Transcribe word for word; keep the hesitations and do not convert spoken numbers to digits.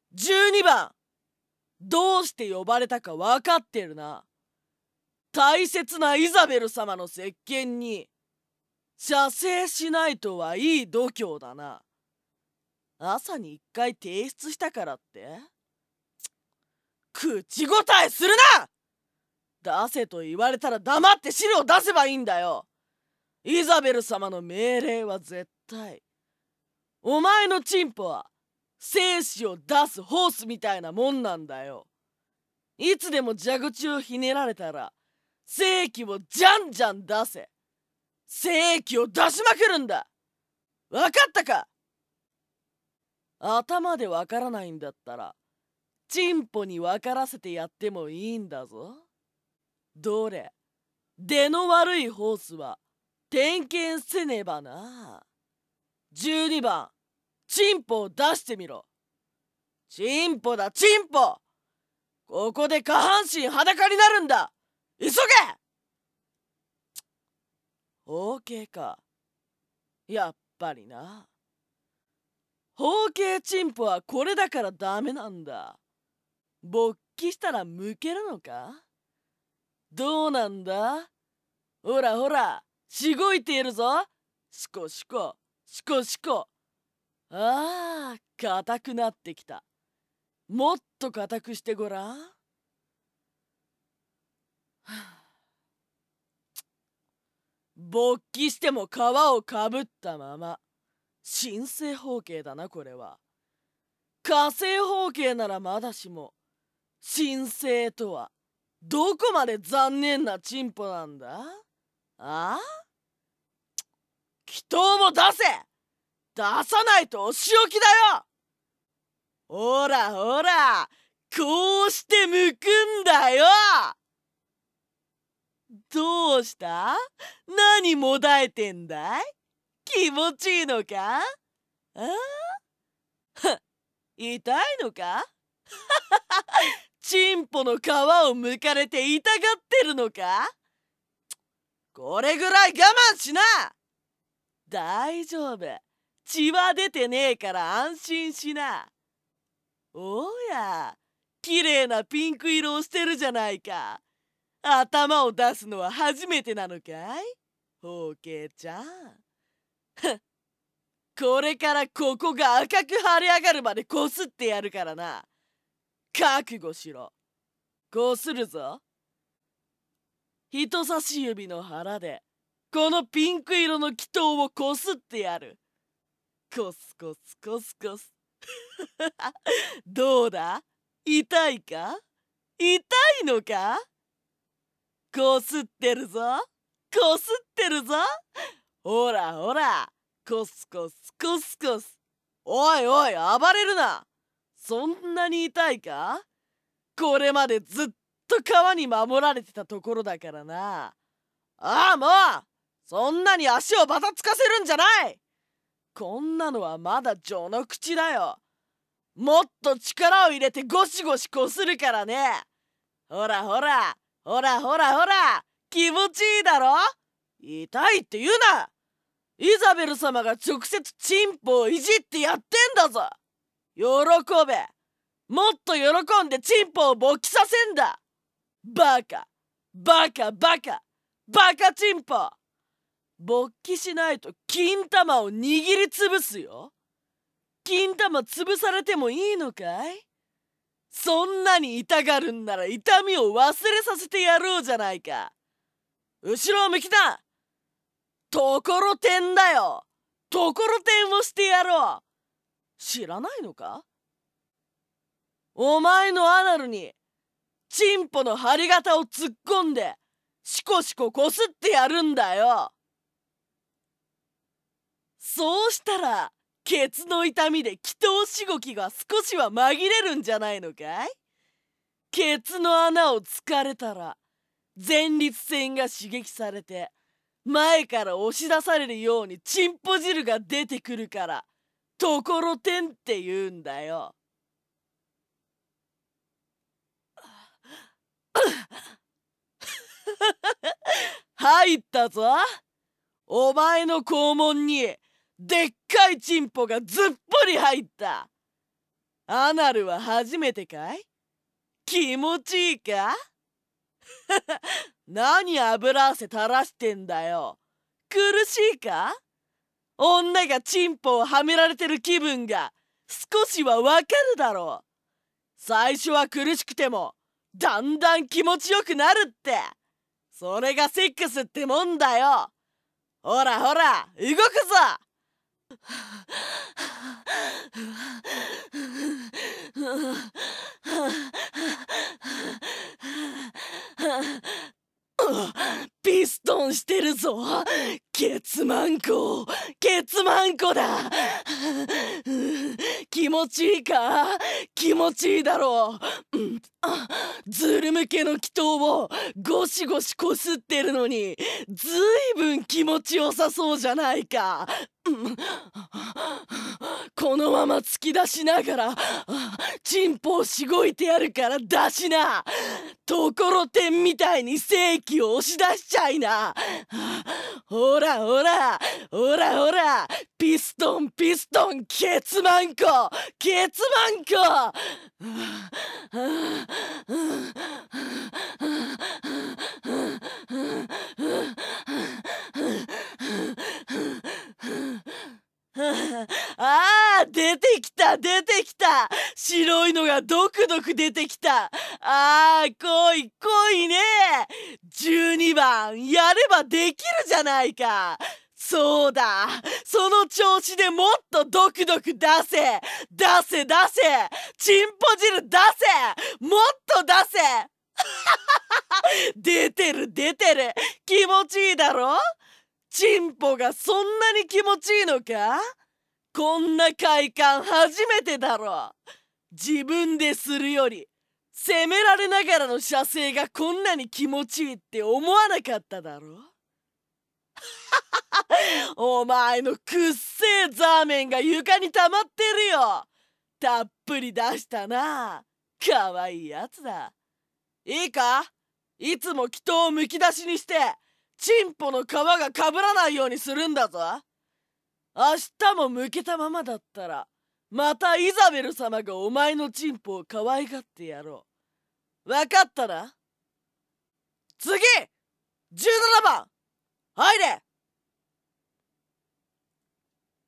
じゅうにばん、どうして呼ばれたか分かってるな。大切なイザベル様の石鹸に射精しないとはいい度胸だな。朝に一回提出したからって口答えするな。出せと言われたら黙って資料出せばいいんだよ。イザベル様の命令は絶対。お前のチンポは精子を出すホースみたいなもんなんだよ。いつでも蛇口をひねられたら精液をじゃんじゃん出せ。精液を出しまくるんだ。わかったか？頭でわからないんだったらチンポにわからせてやってもいいんだぞ。どれ、出の悪いホースは点検せねばな。じゅうにばん、チンポを出してみろ。チンポだ、チンポ。ここで下半身裸になるんだ。急げ。包茎か。やっぱりな。包茎チンポはこれだからダメなんだ。勃起したらむけるのか？どうなんだ？ほらほら、しごいているぞ。しこしこ、しこしこ。ああ、硬くなってきた。もっと硬くしてごらん。勃起しても皮をかぶったまま。新生包茎だな、これは。火星包茎ならまだしも、新生とはどこまで残念なチンポなんだ？ああ？祈祷も出せ！出さないとお仕置きだよ！ほらほら、こうしてむくんだよ！どうした？何もだえてんだい？気持ちいいのか？ああ？痛いのか？チンポの皮をむかれて痛がってるのか？これぐらい我慢しな！大丈夫。血は出てねえから安心しな。おや、綺麗なピンク色をしてるじゃないか。頭を出すのは初めてなのかい？包茎ちゃん。これからここが赤く腫れ上がるまでこすってやるからな。覚悟しろ。こするぞ。人差し指の腹でこのピンク色の祈祷をこすってやる。コスコスコスコス。どうだ？痛いか？痛いのか？こすってるぞ。こすってるぞ。ほらほら、コスコスコスコス。おいおい、暴れるな。そんなに痛いか？これまでずっと川に守られてたところだからな。ああ、もうそんなに足をバタつかせるんじゃない。こんなのはまだ序の口だよ。もっと力を入れてゴシゴシこするからね。ほらほら、ほらほらほら、気持ちいいだろ？痛いって言うな。イザベル様が直接チンポをいじってやってんだぞ。喜べ。もっと喜んでチンポを勃起させんだ。バカバカバカバカチンポ。勃起しないと金玉を握りつぶすよ。金玉潰されてもいいのかい？そんなに痛がるんなら痛みを忘れさせてやろうじゃないか。後ろを向きな。ところてんだよ。ところてんをしてやろう。知らないのか？お前のアナルにチンポの針型を突っ込んでシコシコこすってやるんだよ。そうしたらケツの痛みで祈祷しごきが少しは紛れるんじゃないのかい？ケツの穴を突かれたら前立腺が刺激されて前から押し出されるようにチンポ汁が出てくるからところてんって言うんだよ。入ったぞ。お前の肛門にでっかいチンポがずっぽり入った。 アナルは初めてかい？気持ちいいか？何油汗垂らしてんだよ。苦しいか？女がチンポをはめられてる気分が少しはわかるだろう。最初は苦しくてもだんだん気持ちよくなるって。それがセックスってもんだよ。ほらほら動くぞ。ピストンしてるぞ。ケツマンコ、ケツマンコだ。気持ちいいか？気持ちいいだろう。うん、ズル向けの祈祷をゴシゴシこすってるのにずいぶん気持ちよさそうじゃないか。うん、このまま突き出しながらチンポをしごいてやるから出しな。ところてんみたいに正気を押し出しちゃいな。ほらほらほらほら、ピストンピストン、ケツマンコケツマンコ。あー、出てきた出てきた。白いのがドクドク出てきた。あー、来い来いね。じゅうにばんやればできるじゃないか。そうだ、その調子でもっとドクドク出せ出せ出せ、チンポ汁出せ、もっと出せ。出てる出てる、気持ちいいだろ。チンポがそんなに気持ちいいのか？こんな快感初めてだろ。自分でするより責められながらの射精がこんなに気持ちいいって思わなかっただろ。お前のくっせえザーメンが床に溜まってるよ。たっぷり出したな。かわいいやつだ。いいか、いつも祈祷をむき出しにしてチンポの皮がかぶらないようにするんだぞ。明日もむけたままだったらまたイザベル様がお前のチンポを可愛がってやろう。わかったな。次じゅうななばん入れ。